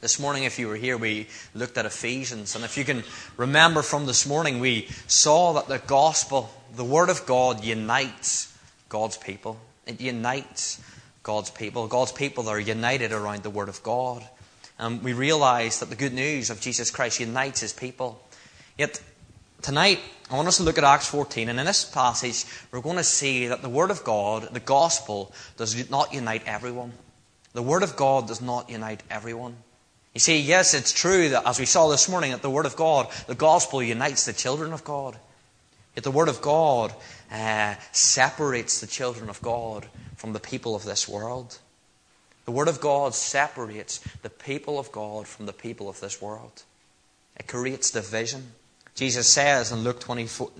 This morning, if you were here, we looked at Ephesians. And if you can remember from this morning, we saw that the gospel, the Word of God, unites God's people. It unites God's people. God's people are united around the Word of God. And we realize that the good news of Jesus Christ unites His people. Yet, tonight, I want us to look at Acts 14. And in this passage, we're going to see that the Word of God, the gospel, does not unite everyone. The Word of God does not unite everyone. You see, yes, it's true that, as we saw this morning, that the Word of God, the gospel, unites the children of God. Yet the Word of God separates the children of God from the people of this world. The Word of God separates the people of God from the people of this world. It creates division. Jesus says in Luke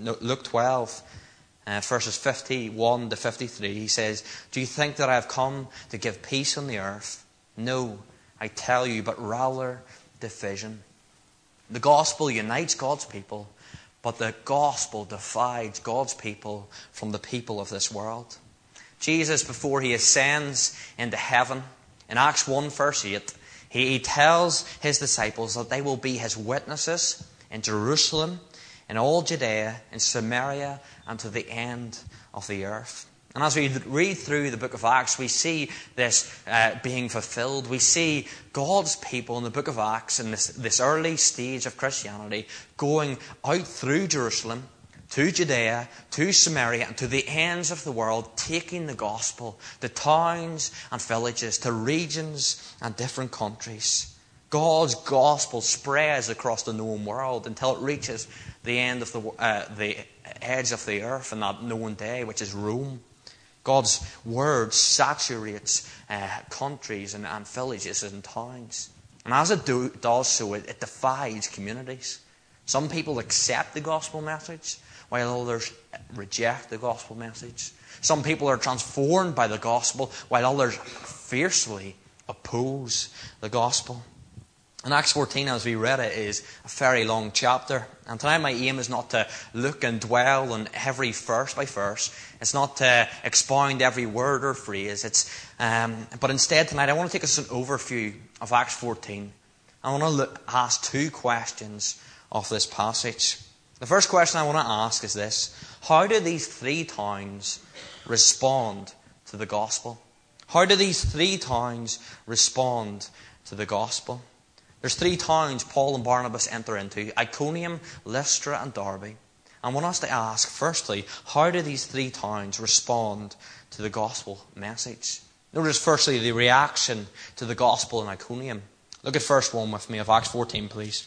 12, verses 51 to 53, He says, "Do you think that I have come to give peace on the earth? No, I tell you, but rather division." The gospel unites God's people, but the gospel divides God's people from the people of this world. Jesus, before He ascends into heaven, in Acts 1 verse 8, He tells His disciples that they will be His witnesses in Jerusalem, in all Judea, in Samaria, and to the end of the earth. And as we read through the book of Acts, we see this being fulfilled. We see God's people in the book of Acts, in this early stage of Christianity, going out through Jerusalem, to Judea, to Samaria, and to the ends of the world, taking the gospel to towns and villages, to regions and different countries. God's gospel spreads across the known world until it reaches the end of the edge of the earth in that known day, which is Rome. God's word saturates countries and villages and towns. And as it does so, it divides communities. Some people accept the gospel message, while others reject the gospel message. Some people are transformed by the gospel, while others fiercely oppose the gospel. And Acts 14, as we read it, is a very long chapter. And tonight my aim is not to look and dwell on every verse by verse. It's not to expound every word or phrase. But instead tonight I want to take us an overview of Acts 14. I want to ask two questions of this passage. The first question I want to ask is this: how do these three towns respond to the gospel? How do these three towns respond to the gospel? There's three towns Paul and Barnabas enter into: Iconium, Lystra, and Derbe. I want us to ask, firstly, how do these three towns respond to the gospel message? Notice, firstly, the reaction to the gospel in Iconium. Look at verse 1 with me of Acts 14, please.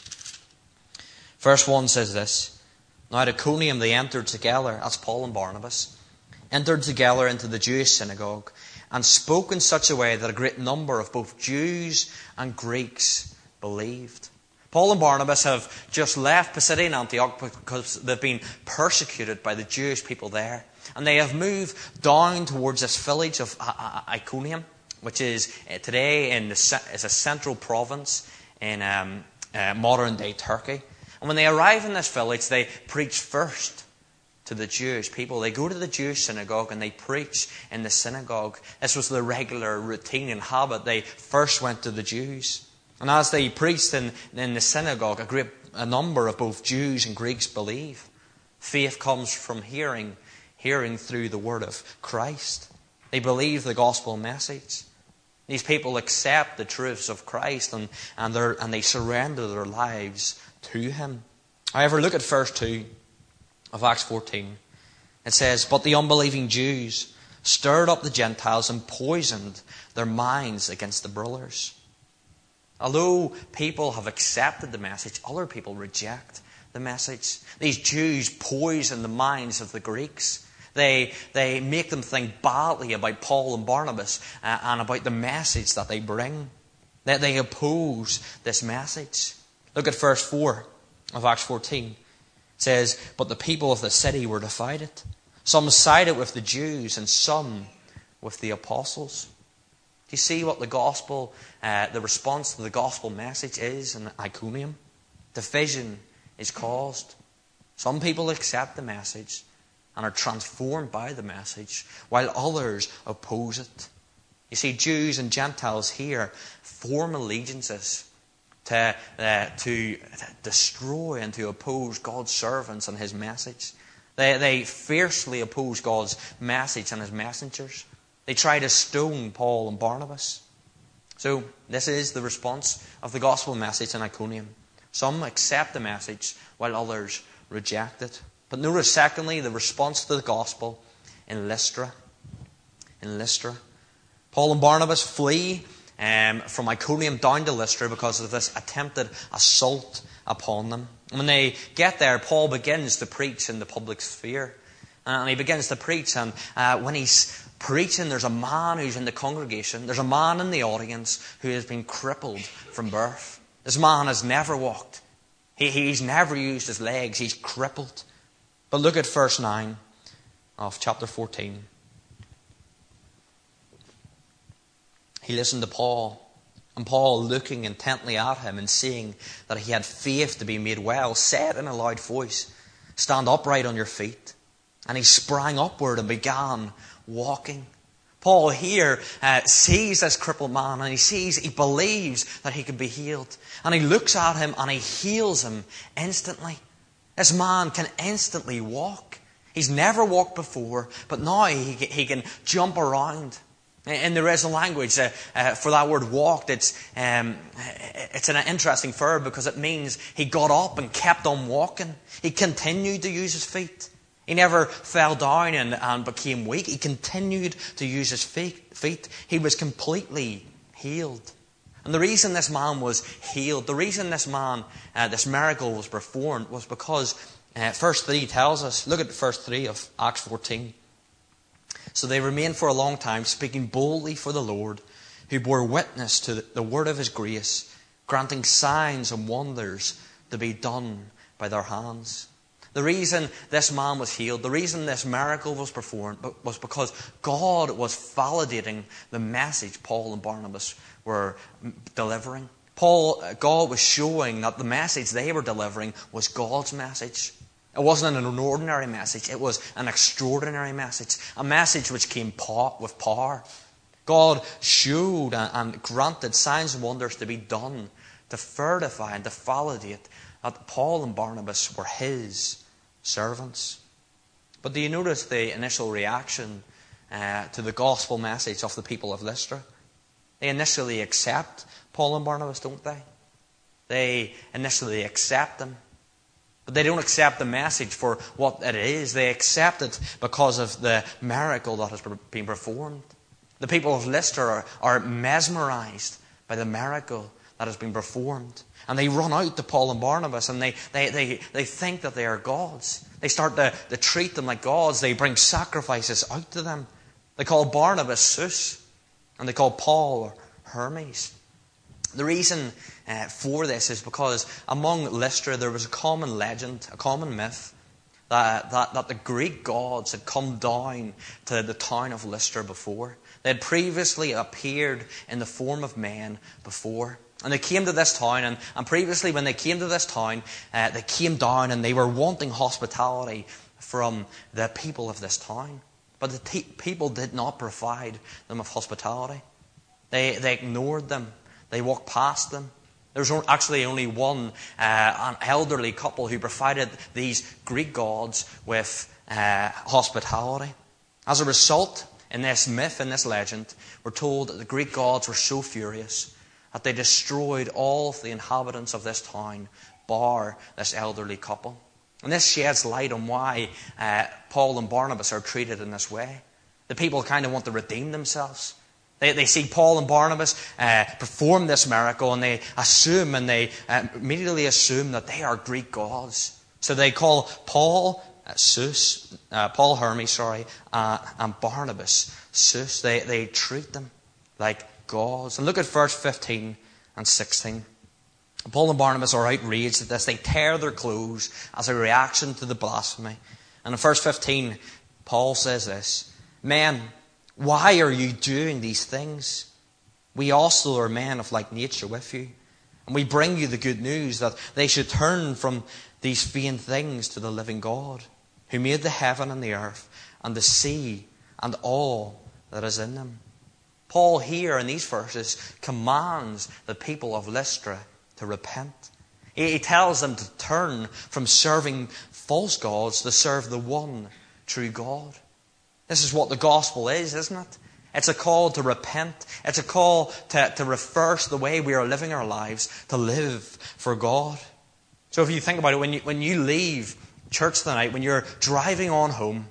Verse 1 says this: "Now at Iconium they entered together," that's Paul and Barnabas, "entered together into the Jewish synagogue, and spoke in such a way that a great number of both Jews and Greeks believed." Paul and Barnabas have just left Pisidian Antioch because they've been persecuted by the Jewish people there. And they have moved down towards this village of Iconium, which is today is a central province in modern-day Turkey. And when they arrive in this village, they preach first to the Jewish people. They go to the Jewish synagogue and they preach in the synagogue. This was the regular routine and habit. They first went to the Jews. And as they preached in the synagogue, a number of both Jews and Greeks believe. Faith comes from hearing through the word of Christ. They believe the gospel message. These people accept the truths of Christ and they surrender their lives to Him. However, look at verse 2 of Acts 14. It says, "But the unbelieving Jews stirred up the Gentiles and poisoned their minds against the brothers." Although people have accepted the message, other people reject the message. These Jews poison the minds of the Greeks. They make them think badly about Paul and Barnabas and about the message that they bring. That they oppose this message. Look at verse 4 of Acts 14. It says, "But the people of the city were divided. Some sided with the Jews and some with the apostles." Do you see what the gospel, the response to the gospel message is in Iconium? Division is caused. Some people accept the message and are transformed by the message, while others oppose it. You see, Jews and Gentiles here form allegiances to destroy and to oppose God's servants and His message. They fiercely oppose God's message and His messengers. They try to stone Paul and Barnabas. So this is the response of the gospel message in Iconium. Some accept the message while others reject it. But notice secondly the response to the gospel in Lystra. In Lystra, Paul and Barnabas flee from Iconium down to Lystra because of this attempted assault upon them. And when they get there, Paul begins to preach in the public sphere. And he begins to preach, and when he's preaching, there's a man who's in the congregation. There's a man in the audience who has been crippled from birth. This man has never walked. He's never used his legs. He's crippled. But look at verse 9 of chapter 14. He listened to Paul, and Paul, looking intently at him and seeing that he had faith to be made well, said in a loud voice, "Stand upright on your feet." And he sprang upward and began walking. Paul here sees this crippled man, and he believes that he can be healed. And he looks at him and he heals him instantly. This man can instantly walk. He's never walked before, but now he can jump around. In the original language, for that word walked, it's an interesting verb because it means he got up and kept on walking. He continued to use his feet. He never fell down and became weak. He continued to use his feet. He was completely healed. And the reason this man was healed, the reason this miracle was performed was because verse 3 tells us, look at verse 3 of Acts 14. So they remained for a long time, speaking boldly for the Lord, who bore witness to the word of His grace, granting signs and wonders to be done by their hands. The reason this man was healed, the reason this miracle was performed, was because God was validating the message Paul and Barnabas were delivering. God was showing that the message they were delivering was God's message. It wasn't an ordinary message. It was an extraordinary message. A message which came with power. God showed and granted signs and wonders to be done to certify and to validate that Paul and Barnabas were His servants. But do you notice the initial reaction to the gospel message of the people of Lystra? They initially accept Paul and Barnabas, don't they? They initially accept them. But they don't accept the message for what it is. They accept it because of the miracle that has been performed. The people of Lystra are mesmerized by the miracle that has been performed. And they run out to Paul and Barnabas, and they think that they are gods. They start to treat them like gods. They bring sacrifices out to them. They call Barnabas Zeus, and they call Paul Hermes. The reason for this is because among Lystra there was a common legend, a common myth, that the Greek gods had come down to the town of Lystra before. They had previously appeared in the form of men before. And they came to this town, and previously when they came to this town, they came down and they were wanting hospitality from the people of this town. But the people did not provide them with hospitality. They ignored them. They walked past them. There was actually only one, an elderly couple who provided these Greek gods with hospitality. As a result, in this myth, in this legend, we're told that the Greek gods were so furious that they destroyed all of the inhabitants of this town, bar this elderly couple. And this sheds light on why Paul and Barnabas are treated in this way. The people kind of want to redeem themselves. They see Paul and Barnabas perform this miracle, and they assume, and they immediately assume that they are Greek gods. So they call Paul Hermes, and Barnabas Zeus. They treat them like gods. And look at verse 15 and 16. Paul and Barnabas are outraged at this. They tear their clothes as a reaction to the blasphemy. And in verse 15, Paul says this, "Men, why are you doing these things? We also are men of like nature with you. And we bring you the good news that they should turn from these vain things to the living God, who made the heaven and the earth and the sea and all that is in them." Paul here in these verses commands the people of Lystra to repent. He tells them to turn from serving false gods to serve the one true God. This is what the gospel is, isn't it? It's a call to repent. It's a call to reverse the way we are living our lives, to live for God. So if you think about it, when you leave church tonight, when you're driving on home,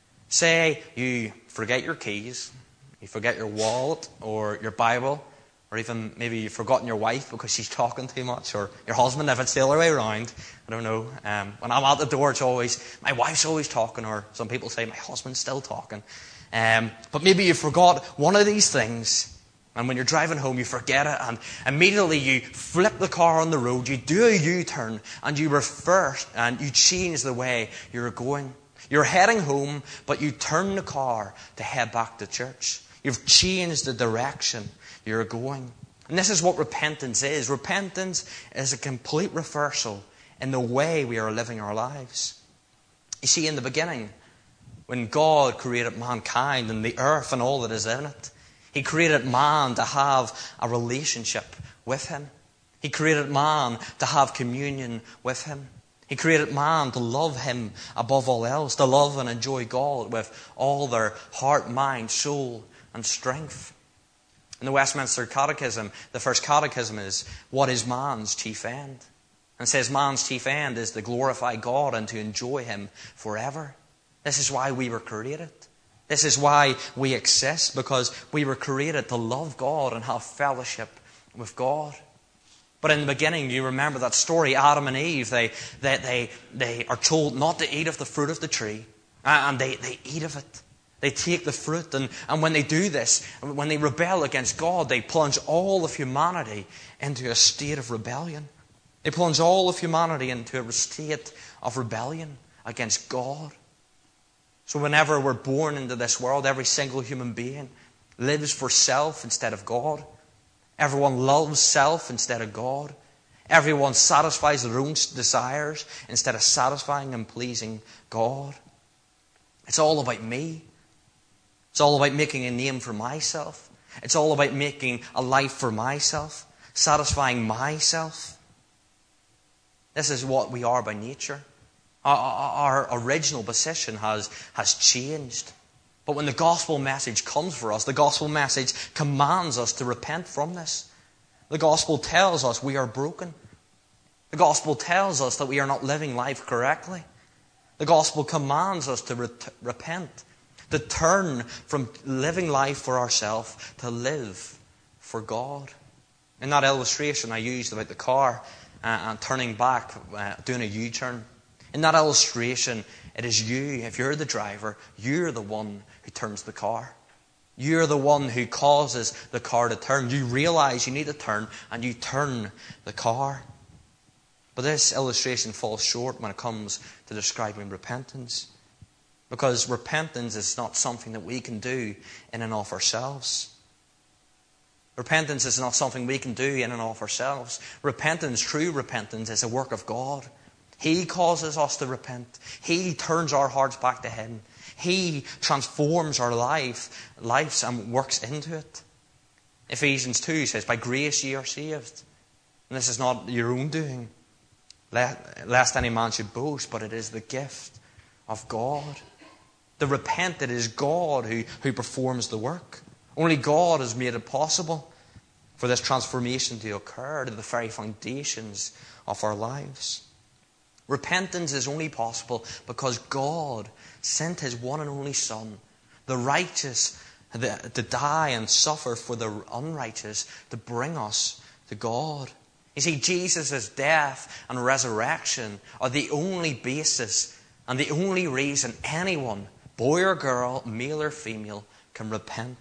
say you forget your keys, you forget your wallet or your Bible, or even maybe you've forgotten your wife because she's talking too much, or your husband if it's the other way around. I don't know. When I'm at the door, it's always, my wife's always talking, or some people say my husband's still talking. But maybe you forgot one of these things, and when you're driving home, you forget it, and immediately you flip the car on the road, you do a U-turn, and you reverse, and you change the way you're going. You're heading home, but you turn the car to head back to church. You've changed the direction you're going. And this is what repentance is. Repentance is a complete reversal in the way we are living our lives. You see, in the beginning, when God created mankind and the earth and all that is in it, He created man to have a relationship with Him. He created man to have communion with Him. He created man to love Him above all else, to love and enjoy God with all their heart, mind, soul, and strength. In the Westminster Catechism, the first catechism is, what is man's chief end? And it says man's chief end is to glorify God and to enjoy Him forever. This is why we were created. This is why we exist, because we were created to love God and have fellowship with God. But in the beginning, you remember that story, Adam and Eve, they are told not to eat of the fruit of the tree, and they eat of it. They take the fruit, and when they do this, when they rebel against God, they plunge all of humanity into a state of rebellion. They plunge all of humanity into a state of rebellion against God. So whenever we're born into this world, every single human being lives for self instead of God. Everyone loves self instead of God. Everyone satisfies their own desires instead of satisfying and pleasing God. It's all about me. It's all about making a name for myself. It's all about making a life for myself, satisfying myself. This is what we are by nature. Our original position has changed. But when the gospel message comes for us, the gospel message commands us to repent from this. The gospel tells us we are broken. The gospel tells us that we are not living life correctly. The gospel commands us to repent, to turn from living life for ourselves to live for God. In that illustration I used about the car and turning back, doing a U-turn, in that illustration, it is you, if you're the driver, you're the one who turns the car. You're the one who causes the car to turn. You realize you need to turn, and you turn the car. But this illustration falls short when it comes to describing repentance. Because repentance is not something that we can do in and of ourselves. Repentance is not something we can do in and of ourselves. Repentance, true repentance, is a work of God. He causes us to repent. He turns our hearts back to Him. He transforms our lives and works into it. Ephesians 2 says, by grace ye are saved. And this is not your own doing, lest any man should boast, but it is the gift of God. The repent, it is God who performs the work. Only God has made it possible for this transformation to occur to the very foundations of our lives. Repentance is only possible because God sent His one and only Son, the righteous, to die and suffer for the unrighteous, to bring us to God. You see, Jesus' death and resurrection are the only basis and the only reason anyone, boy or girl, male or female, can repent.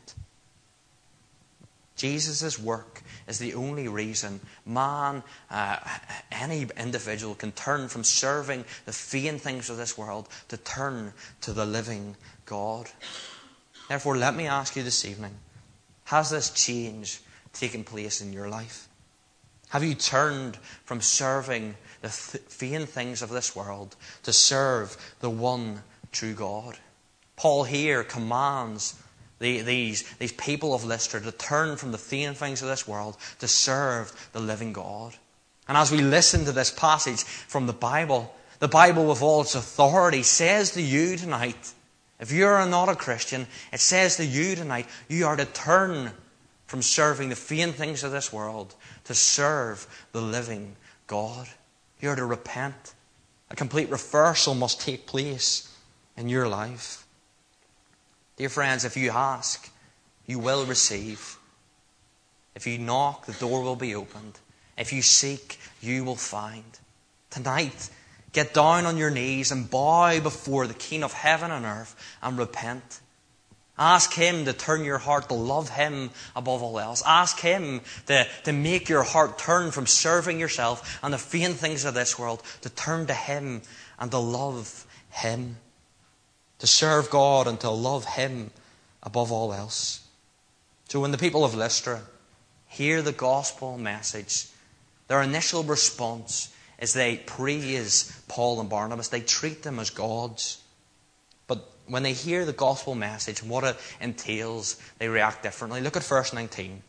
Jesus' work is the only reason man, any individual, can turn from serving the vain things of this world to turn to the living God. Therefore, let me ask you this evening, has this change taken place in your life? Have you turned from serving the vain things of this world to serve the one true God? Paul here commands these people of Lystra to turn from the vain things of this world to serve the living God. And as we listen to this passage from the Bible with all its authority says to you tonight, if you're not a Christian, it says to you tonight, you are to turn from serving the vain things of this world to serve the living God. You are to repent. A complete reversal must take place in your life. Dear friends, if you ask, you will receive. If you knock, the door will be opened. If you seek, you will find. Tonight, get down on your knees and bow before the King of heaven and earth and repent. Ask Him to turn your heart to love Him above all else. Ask Him to make your heart turn from serving yourself and the vain things of this world to turn to Him and to love Him. To serve God and to love Him above all else. So when the people of Lystra hear the gospel message, their initial response is they praise Paul and Barnabas. They treat them as gods. But when they hear the gospel message and what it entails, they react differently. Look at verse 19.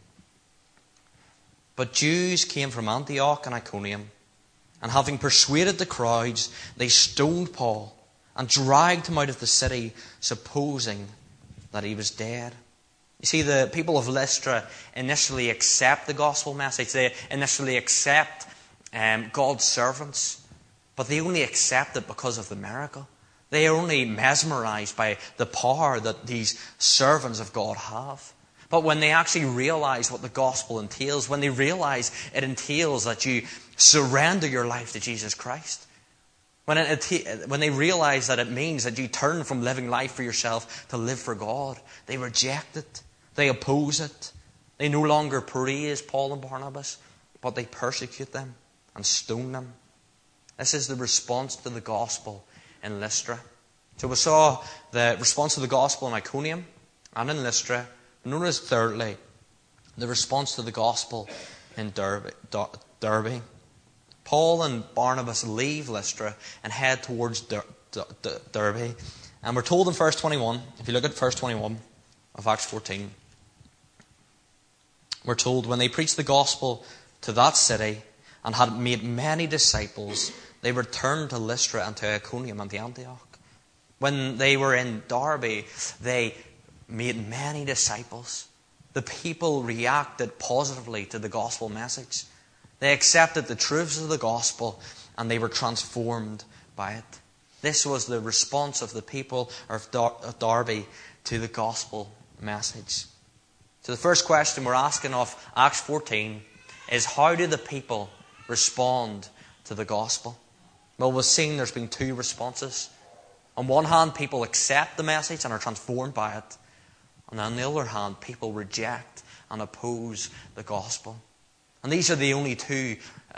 But Jews came from Antioch and Iconium, and having persuaded the crowds, they stoned Paul and dragged him out of the city, supposing that he was dead. You see, the people of Lystra initially accept the gospel message. They initially accept God's servants. But they only accept it because of the miracle. They are only mesmerized by the power that these servants of God have. But when they actually realize what the gospel entails, when they realize it entails that you surrender your life to Jesus Christ, when they realize that it means that you turn from living life for yourself to live for God, they reject it. They oppose it. They no longer praise Paul and Barnabas, but they persecute them and stone them. This is the response to the gospel in Lystra. So we saw the response to the gospel in Iconium and in Lystra. Notice thirdly, the response to the gospel in Derbe. Paul and Barnabas leave Lystra and head towards Derbe. And we're told in verse 21, if you look at verse 21 of Acts 14, we're told when they preached the gospel to that city and had made many disciples, they returned to Lystra and to Iconium and to Antioch. When they were in Derbe, they made many disciples. The people reacted positively to the gospel message. They accepted the truths of the gospel and they were transformed by it. This was the response of the people of Derbe to the gospel message. So the first question we're asking of Acts 14 is, how do the people respond to the gospel? Well, we've seen there's been two responses. On one hand, people accept the message and are transformed by it. And on the other hand, people reject and oppose the gospel. And these are the only two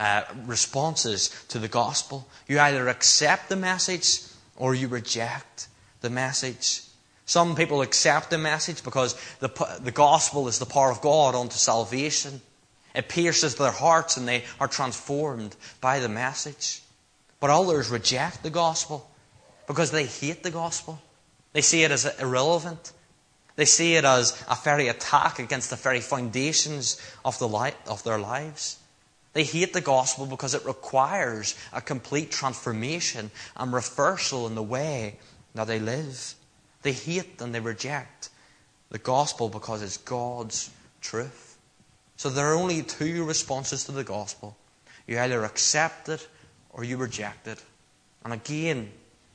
responses to the gospel. You either accept the message or you reject the message. Some people accept the message because the gospel is the power of God unto salvation. It pierces their hearts and they are transformed by the message. But others reject the gospel because they hate the gospel. They see it as irrelevant. They see it as a very attack against the very foundations of their lives. They hate the gospel because it requires a complete transformation and reversal in the way that they live. They hate and they reject the gospel because it's God's truth. So there are only two responses to the gospel. You either accept it or you reject it. And again,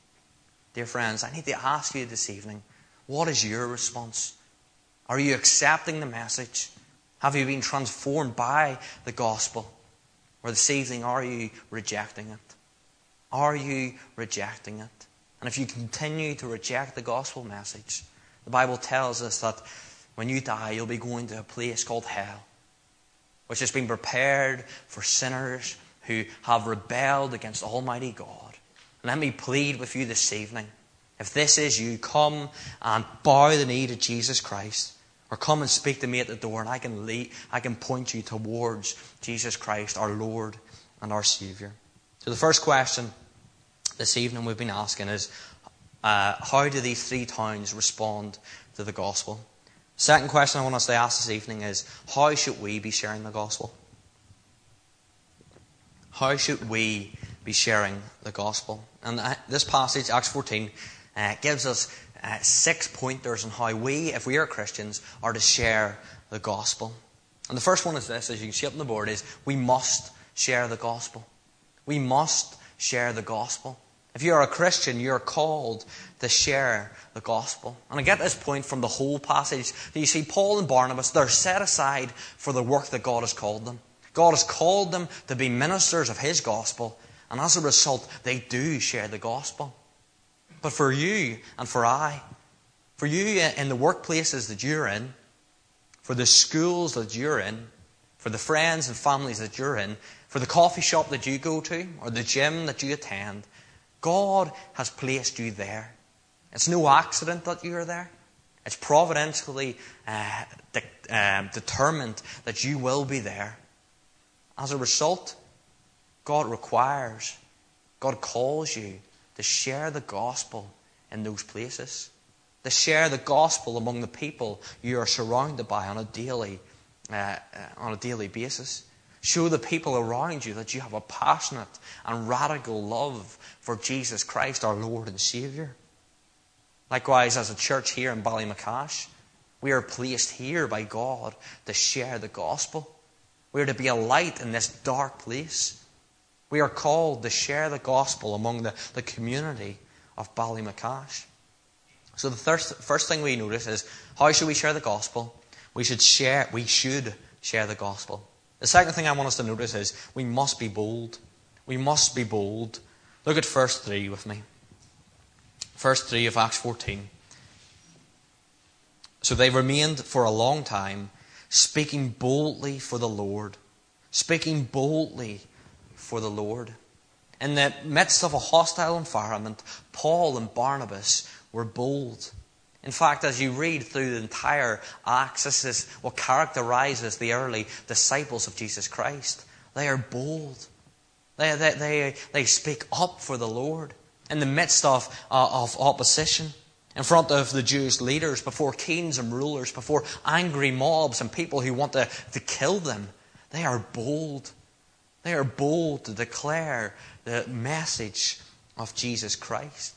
dear friends, I need to ask you this evening, what is your response? Are you accepting the message? Have you been transformed by the gospel? Or this evening, are you rejecting it? Are you rejecting it? And if you continue to reject the gospel message, the Bible tells us that when you die, you'll be going to a place called hell, which has been prepared for sinners who have rebelled against Almighty God. And let me plead with you this evening, if this is you, come and bow the knee to Jesus Christ, or come and speak to me at the door, and I can point you towards Jesus Christ, our Lord and our Saviour. So the first question this evening we've been asking is, how do these three towns respond to the gospel? Second question I want us to ask this evening is, how should we be sharing the gospel? How should we be sharing the gospel? And this passage, Acts 14, gives us 6 pointers on how we, if we are Christians, are to share the gospel. And the first one is this, as you can see up on the board, is we must share the gospel. We must share the gospel. If you are a Christian, you are called to share the gospel. And I get this point from the whole passage. You see, Paul and Barnabas, they're set aside for the work that God has called them. God has called them to be ministers of His gospel. And as a result, they do share the gospel. But for you and for I, for you in the workplaces that you're in, for the schools that you're in, for the friends and families that you're in, for the coffee shop that you go to, or the gym that you attend, God has placed you there. It's no accident that you're there. It's providentially determined that you will be there. As a result, God calls you to share the gospel in those places. To share the gospel among the people you are surrounded by on a daily basis. Show the people around you that you have a passionate and radical love for Jesus Christ, our Lord and Saviour. Likewise, as a church here in Ballymacash, we are placed here by God to share the gospel. We are to be a light in this dark place. We are called to share the gospel among the community of Ballymacash. So the first thing we notice is, how should we share the gospel? We should share the gospel. The second thing I want us to notice is, we must be bold. We must be bold. Look at verse 3 with me. Verse 3 of Acts 14. So they remained for a long time, speaking boldly for the Lord. Speaking boldly for the Lord. In the midst of a hostile environment, Paul and Barnabas were bold. In fact, as you read through the entire Acts, this is what characterizes the early disciples of Jesus Christ. They are bold. They speak up for the Lord in the midst of opposition, in front of the Jewish leaders, before kings and rulers, before angry mobs and people who want to kill them. They are bold. They are bold to declare the message of Jesus Christ.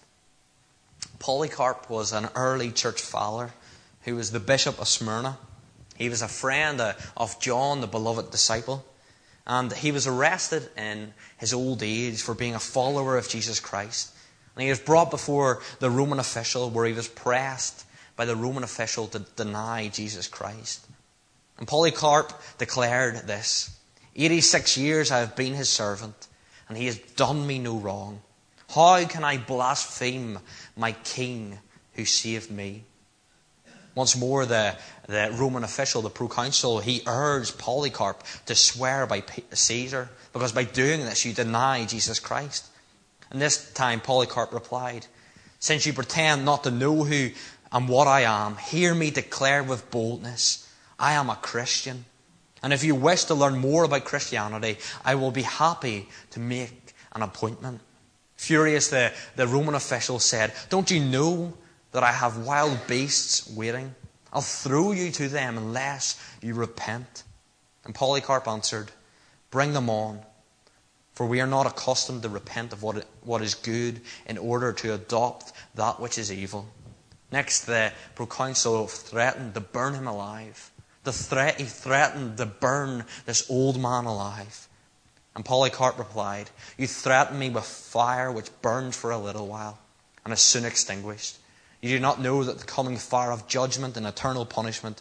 Polycarp was an early church father who was the bishop of Smyrna. He was a friend of John, the beloved disciple. And he was arrested in his old age for being a follower of Jesus Christ. And he was brought before the Roman official, where he was pressed by the Roman official to deny Jesus Christ. And Polycarp declared this: 86 years I have been his servant, and he has done me no wrong. How can I blaspheme my king who saved me? Once more, the Roman official, the proconsul, he urged Polycarp to swear by Caesar, because by doing this you deny Jesus Christ. And this time Polycarp replied, since you pretend not to know who and what I am, hear me declare with boldness, I am a Christian. And if you wish to learn more about Christianity, I will be happy to make an appointment. Furious, the Roman official said, don't you know that I have wild beasts waiting? I'll throw you to them unless you repent. And Polycarp answered, bring them on, for we are not accustomed to repent of what is good in order to adopt that which is evil. Next, the proconsul threatened to burn him alive. He threatened to burn this old man alive. And Polycarp replied, you threaten me with fire which burns for a little while and is soon extinguished. You do not know that the coming fire of judgment and eternal punishment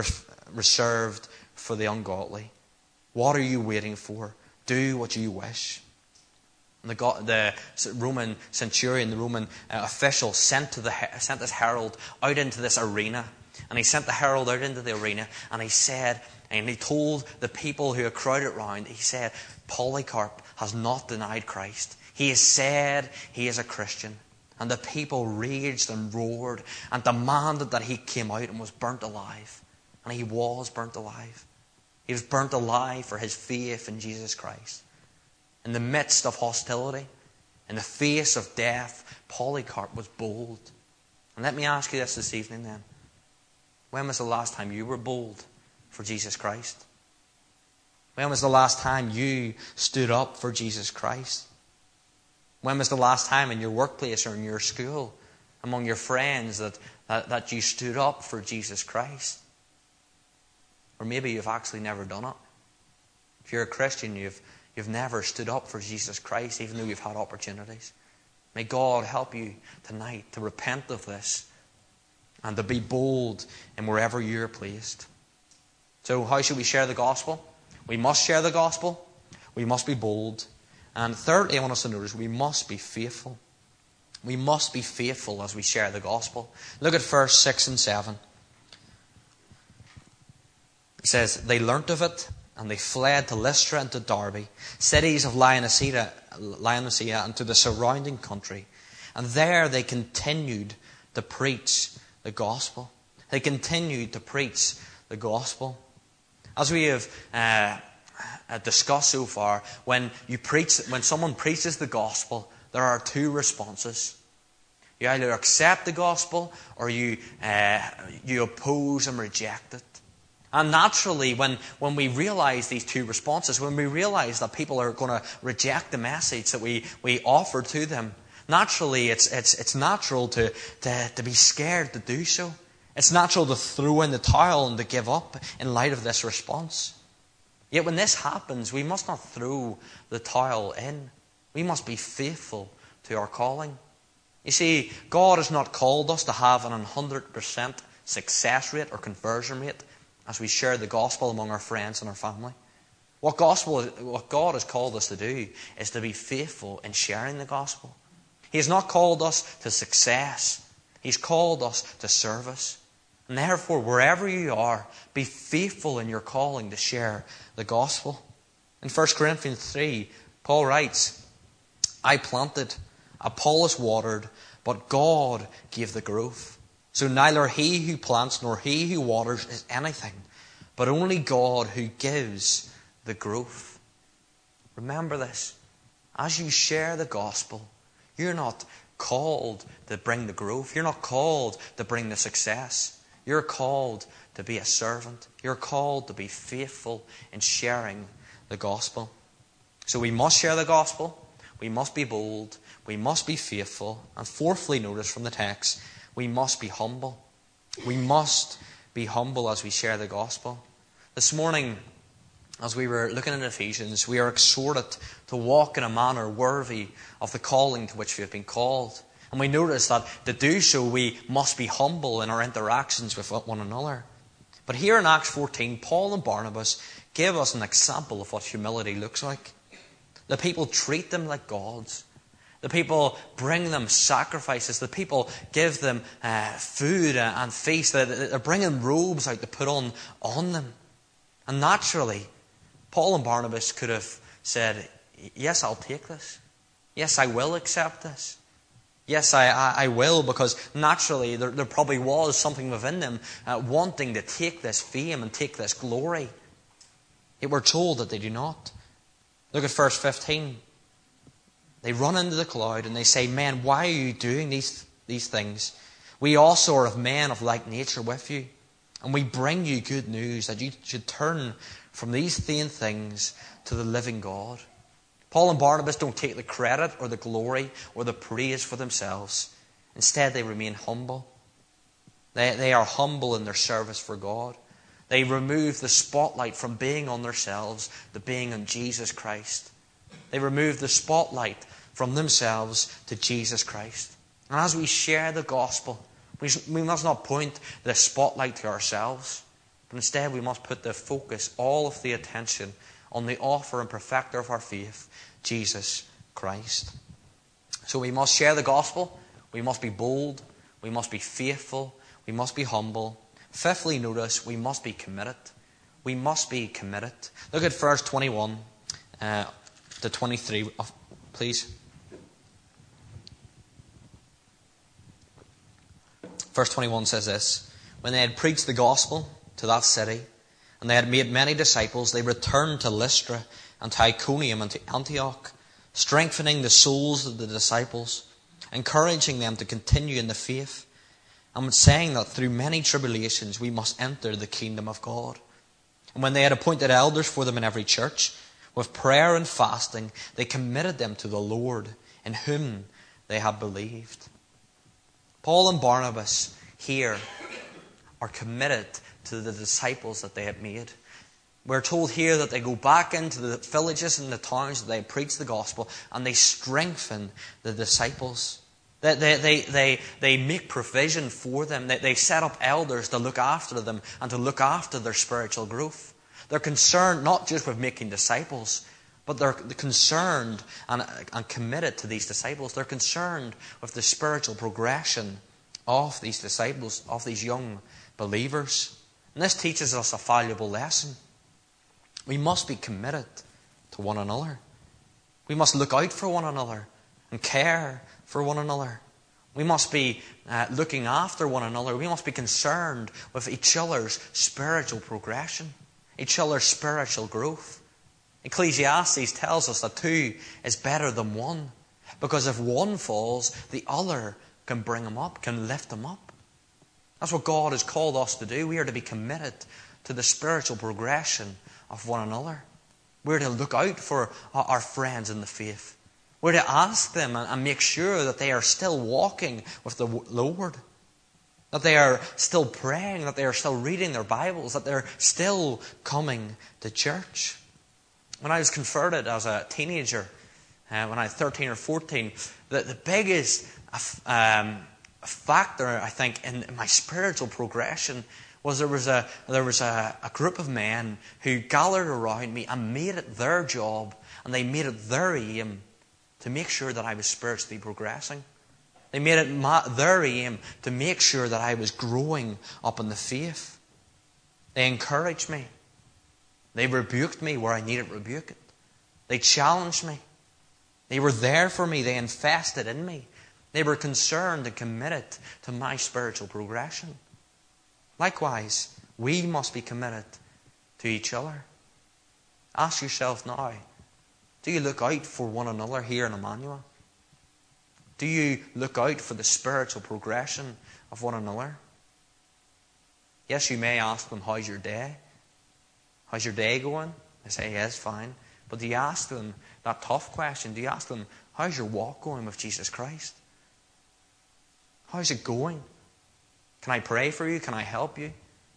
reserved for the ungodly. What are you waiting for? Do what you wish. And the Roman centurion, the Roman official, sent this herald out into this arena. And he sent the herald out into the arena, and he said, and he told the people who are crowded around, he said, Polycarp has not denied Christ. He has said he is a Christian. And the people raged and roared and demanded that he came out and was burnt alive. And he was burnt alive. He was burnt alive for his faith in Jesus Christ. In the midst of hostility, in the face of death, Polycarp was bold. And let me ask you this evening then. When was the last time you were bold for Jesus Christ? When was the last time you stood up for Jesus Christ? When was the last time in your workplace or in your school, among your friends, that you stood up for Jesus Christ? Or maybe you've actually never done it. If you're a Christian, you've never stood up for Jesus Christ, even though you've had opportunities. May God help you tonight to repent of this and to be bold in wherever you're placed. So how should we share the gospel? We must share the gospel. We must be bold. And thirdly, I want us to notice we must be faithful. We must be faithful as we share the gospel. Look at verse 6 and 7. It says, they learnt of it, and they fled to Lystra and to Derbe, cities of Laodicea and to the surrounding country. And there they continued to preach the gospel. They continued to preach the gospel. As we have discussed so far, when someone preaches the gospel, there are two responses. You either accept the gospel or you oppose and reject it. And naturally, when we realize these two responses, when we realize that people are going to reject the message that we offer to them, naturally it's natural to be scared to do so. It's natural to throw in the towel and to give up in light of this response. Yet when this happens, we must not throw the towel in. We must be faithful to our calling. You see, God has not called us to have an 100% success rate or conversion rate as we share the gospel among our friends and our family. What God has called us to do is to be faithful in sharing the gospel. He has not called us to success. He's called us to service. And therefore, wherever you are, be faithful in your calling to share the gospel. In 1 Corinthians 3, Paul writes, I planted, Apollos watered, but God gave the growth. So neither he who plants nor he who waters is anything, but only God who gives the growth. Remember this. As you share the gospel, you're not called to bring the growth. You're not called to bring the success. You're called to be a servant. You're called to be faithful in sharing the gospel. So we must share the gospel. We must be bold. We must be faithful. And fourthly, notice from the text, we must be humble. We must be humble as we share the gospel. This morning, as we were looking at Ephesians, we are exhorted to walk in a manner worthy of the calling to which we have been called. And we notice that to do so, we must be humble in our interactions with one another. But here in Acts 14, Paul and Barnabas give us an example of what humility looks like. The people treat them like gods. The people bring them sacrifices. The people give them food and feast. They're bringing robes out to put on them. And naturally, Paul and Barnabas could have said, yes, I'll take this. Yes, I will accept this. Yes, I will, because naturally there probably was something within them wanting to take this fame and take this glory. Yet we're told that they do not. Look at verse 15. They run into the cloud and they say, men, why are you doing these things? We also are of men of like nature with you. And we bring you good news that you should turn from these vain things to the living God. Paul and Barnabas don't take the credit or the glory or the praise for themselves. Instead, they remain humble. They are humble in their service for God. They remove the spotlight from being on themselves to being on Jesus Christ. They remove the spotlight from themselves to Jesus Christ. And as we share the gospel, we must not point the spotlight to ourselves, but instead we must put the focus, all of the attention, on the author and perfecter of our faith, Jesus Christ. So we must share the gospel. We must be bold. We must be faithful. We must be humble. Fifthly, notice, we must be committed. We must be committed. Look at verse 21 to 23, please. Verse 21 says this, when they had preached the gospel to that city, and they had made many disciples, they returned to Lystra and to Iconium and to Antioch, strengthening the souls of the disciples, encouraging them to continue in the faith, and saying that through many tribulations we must enter the kingdom of God. And when they had appointed elders for them in every church, with prayer and fasting, they committed them to the Lord, in whom they had believed. Paul and Barnabas here are committed to the disciples that they had made. We're told here that they go back into the villages and the towns that they preach the gospel, and they strengthen the disciples. They make provision for them. They set up elders to look after them and to look after their spiritual growth. They're concerned not just with making disciples, but they're concerned and committed to these disciples. They're concerned with the spiritual progression of these disciples, of these young believers. And this teaches us a valuable lesson. We must be committed to one another. We must look out for one another and care for one another. We must be looking after one another. We must be concerned with each other's spiritual progression, each other's spiritual growth. Ecclesiastes tells us that two is better than one, because if one falls, the other can bring him up, can lift him up. That's what God has called us to do. We are to be committed to the spiritual progression of one another. We're to look out for our friends in the faith. We're to ask them and make sure that they are still walking with the Lord, that they are still praying, that they are still reading their Bibles, that they're still coming to church. When I was converted as a teenager, when I was 13 or 14, the biggest factor, I think, in my spiritual progression was there was a group of men who gathered around me and made it their job, and they made it their aim to make sure that I was spiritually progressing. They made it their aim to make sure that I was growing up in the faith. They encouraged me. They rebuked me where I needed rebuking. They challenged me. They were there for me. They invested in me. They were concerned and committed to my spiritual progression. Likewise, we must be committed to each other. Ask yourself now, do you look out for one another here in Emmanuel? Do you look out for the spiritual progression of one another? Yes, you may ask them, how's your day? How's your day going? They say, yes, fine. But do you ask them that tough question? Do you ask them, how's your walk going with Jesus Christ? How's it going? Can I pray for you? Can I help you?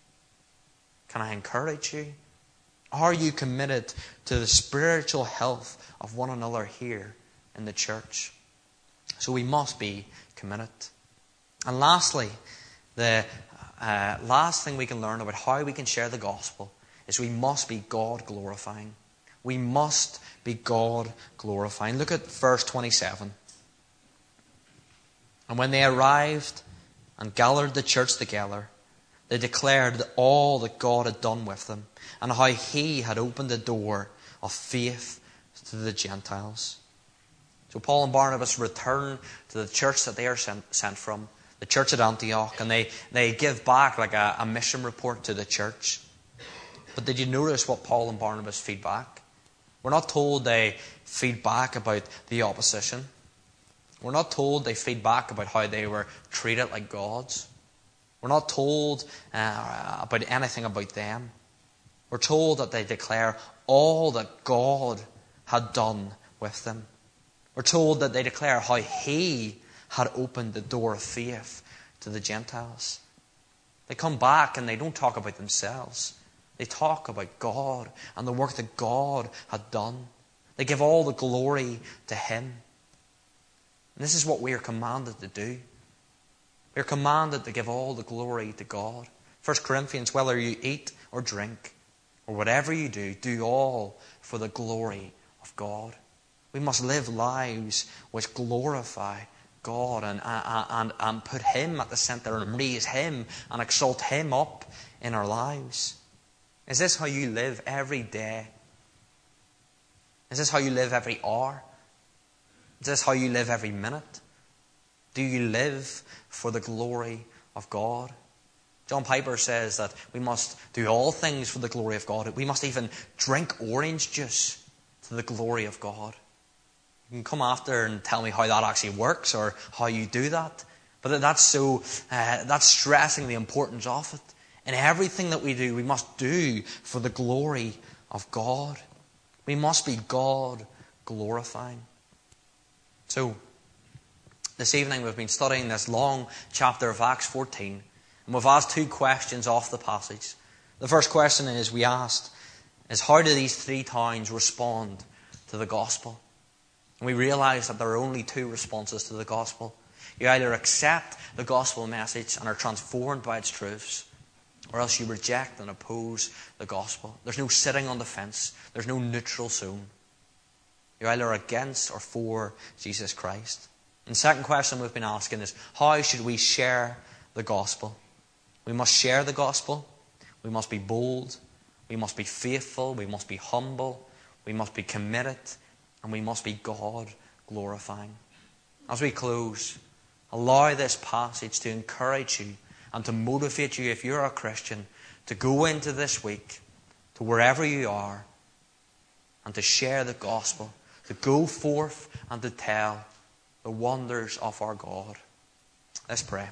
Can I encourage you? Are you committed to the spiritual health of one another here in the church? So we must be committed. And lastly, the last thing we can learn about how we can share the gospel is we must be God glorifying. We must be God glorifying. Look at verse 27. And when they arrived and gathered the church together, they declared all that God had done with them, and how He had opened the door of faith to the Gentiles. So Paul and Barnabas return to the church that they are sent from, the church at Antioch, and they give back like a mission report to the church. But did you notice what Paul and Barnabas feed back? We're not told they feed back about the opposition. We're not told they feed back about how they were treated like gods. We're not told about anything about them. We're told that they declare all that God had done with them. We're told that they declare how He had opened the door of faith to the Gentiles. They come back and they don't talk about themselves. They talk about God and the work that God had done. They give all the glory to Him. And this is what we are commanded to do. We are commanded to give all the glory to God. 1 Corinthians, whether you eat or drink or whatever you do all for the glory of God. We must live lives which glorify God and put Him at the centre and raise Him and exalt Him up in our lives. Is this how you live every day? Is this how you live every hour? Is this how you live every minute? Do you live for the glory of God? John Piper says that we must do all things for the glory of God. We must even drink orange juice to the glory of God. You can come after and tell me how that actually works or how you do that. But that's stressing the importance of it. In everything that we do, we must do for the glory of God. We must be God glorifying. So, this evening we've been studying this long chapter of Acts 14, and we've asked two questions off the passage. The first question we asked is, how do these three towns respond to the gospel? And we realize that there are only two responses to the gospel. You either accept the gospel message and are transformed by its truths, or else you reject and oppose the gospel. There's no sitting on the fence. There's no neutral zone. You're either against or for Jesus Christ. And the second question we've been asking is, how should we share the gospel? We must share the gospel. We must be bold. We must be faithful. We must be humble. We must be committed. And we must be God glorifying. As we close, allow this passage to encourage you and to motivate you, if you're a Christian, to go into this week, to wherever you are, and to share the gospel, to go forth and to tell the wonders of our God. Let's pray.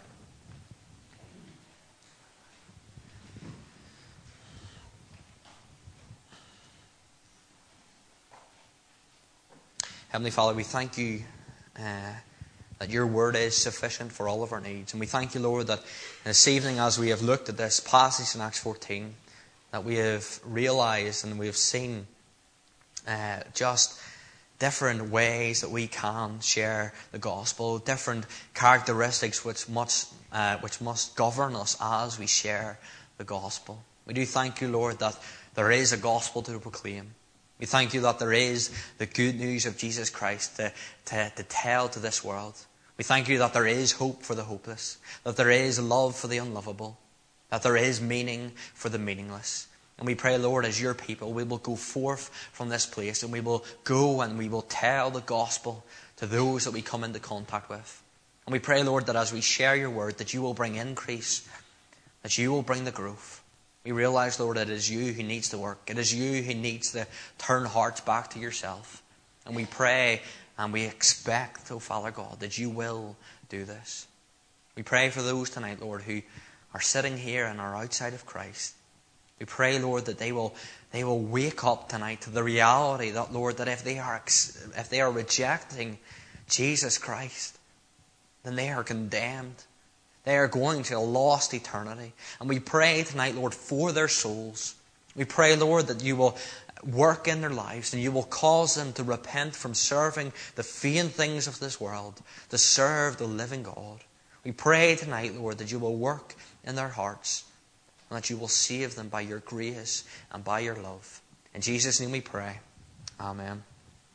Heavenly Father, we thank you that your word is sufficient for all of our needs. And we thank you, Lord, that this evening, as we have looked at this passage in Acts 14, that we have realized and we have seen just different ways that we can share the gospel, different characteristics which must govern us as we share the gospel. We do thank you, Lord, that there is a gospel to proclaim. We thank you that there is the good news of Jesus Christ to tell to this world. We thank you that there is hope for the hopeless, that there is love for the unlovable, that there is meaning for the meaningless. And we pray, Lord, as your people, we will go forth from this place and we will go and we will tell the gospel to those that we come into contact with. And we pray, Lord, that as we share your word, that you will bring increase, that you will bring the growth. We realize, Lord, that it is you who needs to work. It is you who needs to turn hearts back to yourself. And we pray and we expect, oh Father God, that you will do this. We pray for those tonight, Lord, who are sitting here and are outside of Christ. We pray, Lord, that they will wake up tonight to the reality that, Lord, that if they are rejecting Jesus Christ, then they are condemned. They are going to a lost eternity. And we pray tonight, Lord, for their souls. We pray, Lord, that you will work in their lives and you will cause them to repent from serving the vain things of this world, to serve the living God. We pray tonight, Lord, that you will work in their hearts and that you will save them by your grace and by your love. In Jesus' name we pray. Amen.